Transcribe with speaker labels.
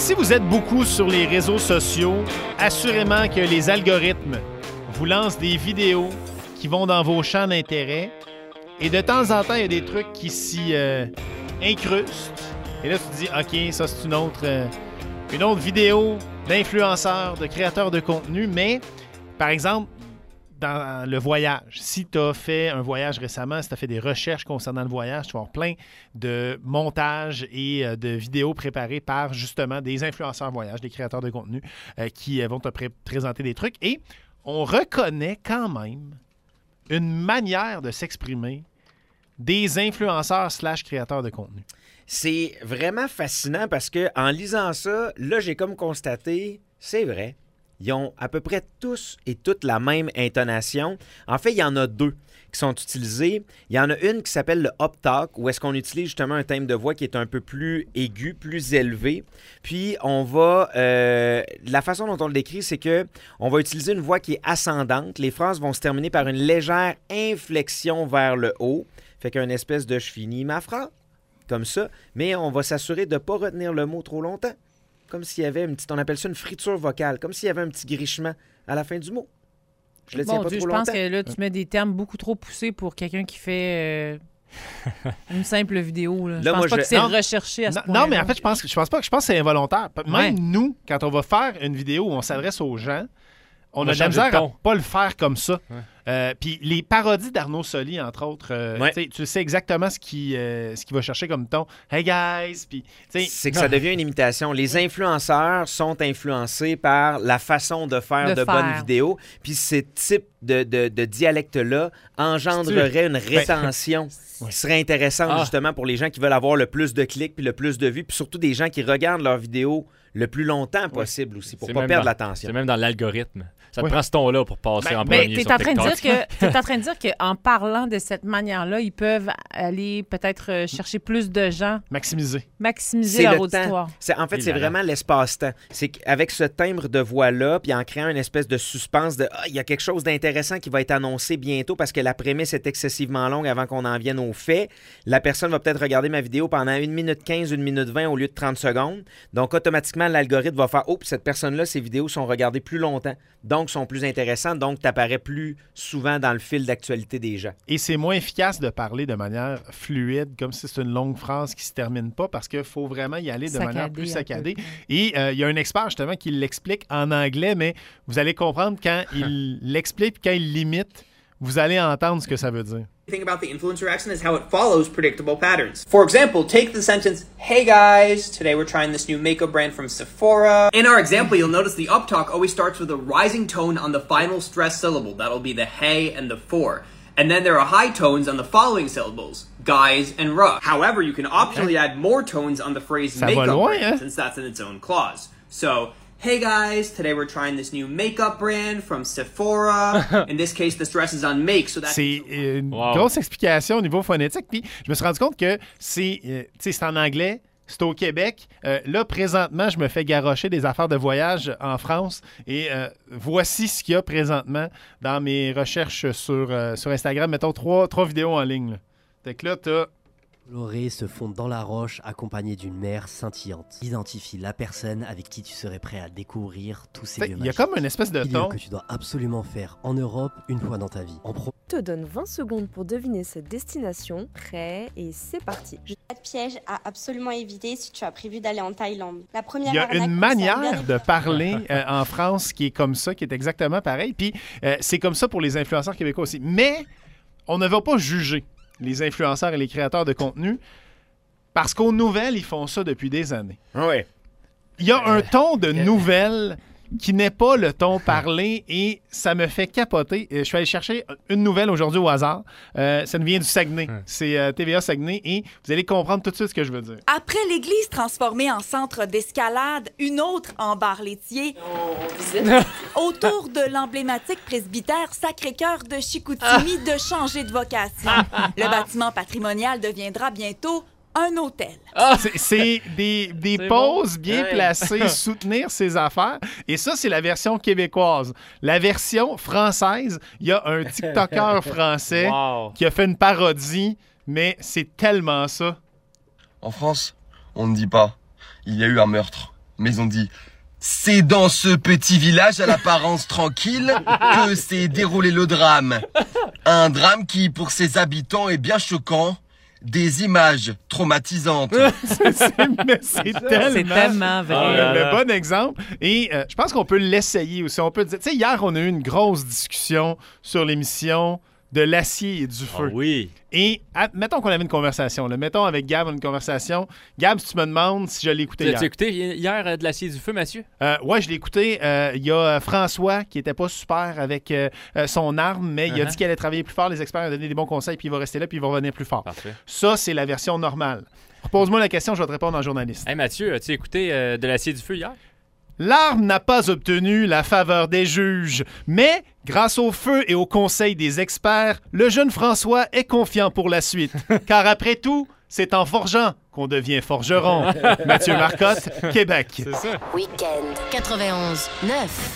Speaker 1: Si vous êtes beaucoup sur les réseaux sociaux, assurément que les algorithmes vous lancent des vidéos qui vont dans vos champs d'intérêt. Et de temps en temps, il y a des trucs qui s'y incrustent. Et là, tu te dis, OK, ça, c'est une autre vidéo d'influenceurs, de créateurs de contenu. Mais, par exemple, dans le voyage, si tu as fait un voyage récemment, si tu as fait des recherches concernant le voyage, tu vas avoir plein de montages et de vidéos préparées par, justement, des influenceurs voyage, des créateurs de contenu qui vont te présenter des trucs. Et on reconnaît quand même une manière de s'exprimer des influenceurs / créateurs de contenu.
Speaker 2: C'est vraiment fascinant parce que en lisant ça, là, j'ai comme constaté, c'est vrai, ils ont à peu près tous et toutes la même intonation. En fait, il y en a deux qui sont utilisés. Il y en a une qui s'appelle le Up Talk, où est-ce qu'on utilise justement un thème de voix qui est un peu plus aigu, plus élevé. Puis, on va... la façon dont on le décrit, c'est que on va utiliser une voix qui est ascendante. Les phrases vont se terminer par une légère inflexion vers le haut. Fait qu'une espèce de « je finis ma phrase », comme ça. Mais on va s'assurer de ne pas retenir le mot trop longtemps. Comme s'il y avait une petite, on appelle ça une friture vocale, comme s'il y avait un petit grichement à la fin du mot. Je le tiens pas trop longtemps.
Speaker 3: Je pense que là, tu mets des termes beaucoup trop poussés pour quelqu'un qui fait une simple vidéo. Là. Je pense pas que c'est recherché à ce point-là.
Speaker 1: Non, mais en fait, je pense que c'est involontaire. Même nous, quand on va faire une vidéo où on s'adresse aux gens, on a de la misère à pas le faire comme ça. Puis les parodies d'Arnaud Soli, entre autres, tu sais exactement ce qu'il va chercher comme ton. Hey guys! Puis,
Speaker 2: c'est que ça devient une imitation. Les influenceurs sont influencés par la façon de faire bonnes vidéos. Puis ce type de dialecte-là engendrerait une rétention qui serait intéressante justement pour les gens qui veulent avoir le plus de clics puis le plus de vues. Puis surtout des gens qui regardent leurs vidéos le plus longtemps possible aussi pour ne pas perdre l'attention.
Speaker 4: C'est même dans l'algorithme. Ça te prend ce ton-là pour passer en premier sur TikTok.
Speaker 3: Tu es en train de dire qu'en parlant de cette manière-là, ils peuvent aller peut-être chercher plus de gens. Maximiser leur auditoire.
Speaker 2: En fait, c'est vraiment l'espace-temps. C'est qu'avec ce timbre de voix-là, puis en créant une espèce de suspense de « il y a quelque chose d'intéressant qui va être annoncé bientôt parce que la prémisse est excessivement longue avant qu'on en vienne aux faits », la personne va peut-être regarder ma vidéo pendant 1 minute 15, 1 minute 20 au lieu de 30 secondes. Donc, automatiquement, l'algorithme va faire « oh, cette personne-là, ses vidéos sont regardées plus longtemps. Donc, sont plus intéressantes. Donc, tu apparais plus souvent dans le fil d'actualité des gens. »
Speaker 1: Et c'est moins efficace de parler de manière fluide, comme si c'est une longue phrase qui ne se termine pas, parce qu'il faut vraiment y aller de manière plus saccadée. Et il y a un expert, justement, qui l'explique en anglais, mais vous allez comprendre quand il l'explique, quand il l'imite, vous allez entendre ce que ça veut dire.
Speaker 5: The thing about the influencer accent is how it follows predictable patterns. For example, take the sentence, "Hey guys, today we're trying this new makeup brand from Sephora." In our example, you'll notice the up talk always starts with a rising tone on the final stressed syllable. That'll be the hey and the for. And then there are high tones on the following syllables, guys and rough. However, you can optionally add more tones on the phrase makeup brand, since that's in its own clause. So, hey guys, today we're trying this new makeup brand from Sephora. In this case, the stress is on make. So
Speaker 1: c'est une grosse explication au niveau phonétique. Puis je me suis rendu compte que c'est en anglais. C'est au Québec. Là, présentement, je me fais garrocher des affaires de voyage en France. Et voici ce qu'il y a présentement dans mes recherches sur Instagram. Mettons 3 vidéos en ligne. Là. Fait que là, t'as...
Speaker 6: L'orée se fond dans la roche accompagnée d'une mer scintillante. Identifie la personne avec qui tu serais prêt à découvrir tous ces lieux magiques.
Speaker 1: Il y a comme une espèce de ton
Speaker 6: que tu dois absolument faire en Europe une fois dans ta vie.
Speaker 7: Je te donne 20 secondes pour deviner cette destination. Prêt et c'est parti.
Speaker 8: Pas de piège à absolument éviter si tu as prévu d'aller en Thaïlande. La première
Speaker 1: il y a une manière de parler en France qui est comme ça, qui est exactement pareil. Puis c'est comme ça pour les influenceurs québécois aussi. Mais on ne va pas juger les influenceurs et les créateurs de contenu, parce qu'aux nouvelles, ils font ça depuis des années.
Speaker 2: Oui.
Speaker 1: Il y a un ton de nouvelles qui n'est pas le ton parlé et ça me fait capoter. Je suis allé chercher une nouvelle aujourd'hui au hasard. Ça nous vient du Saguenay. C'est TVA Saguenay et vous allez comprendre tout de suite ce que je veux dire.
Speaker 9: Après l'église transformée en centre d'escalade, une autre en bar laitier. Autour de l'emblématique presbytère Sacré-Cœur de Chicoutimi de changer de vocation. Le bâtiment patrimonial deviendra bientôt un hôtel.
Speaker 1: C'est des pauses bien placées, soutenir ses affaires. Et ça, c'est la version québécoise. La version française, il y a un TikToker français qui a fait une parodie, mais c'est tellement ça.
Speaker 10: En France, on ne dit pas « il y a eu un meurtre ». mais on dit « C'est dans ce petit village à l'apparence tranquille que s'est déroulé le drame. Un drame qui, pour ses habitants, est bien choquant. Des images traumatisantes. »
Speaker 1: C'est tellement vrai. Le bon exemple. Et je pense qu'on peut l'essayer aussi. On peut dire, tu sais, hier, on a eu une grosse discussion sur l'émission de l'acier et du feu.
Speaker 4: Oui.
Speaker 1: Et mettons qu'on avait une conversation. Là. Mettons avec Gab une conversation. Gab, si tu me demandes si je l'ai écouté hier.
Speaker 4: Tu as écouté hier de l'acier et du feu, Mathieu?
Speaker 1: Oui, je l'ai écouté. Il y a François qui n'était pas super avec son arme, mais il a dit qu'il allait travailler plus fort. Les experts ont donné des bons conseils, puis il va rester là, puis il va revenir plus fort.
Speaker 4: Parfait.
Speaker 1: Ça, c'est la version normale. Pose-moi la question, je vais te répondre en journaliste.
Speaker 4: Hey Mathieu, as-tu écouté de l'acier et du feu hier?
Speaker 1: L'arme n'a pas obtenu la faveur des juges, mais grâce au feu et au conseil des experts, le jeune François est confiant pour la suite. Car après tout, c'est en forgeant qu'on devient forgeron. Mathieu Marcotte, Québec.
Speaker 4: C'est ça.
Speaker 11: Week-end 91.9.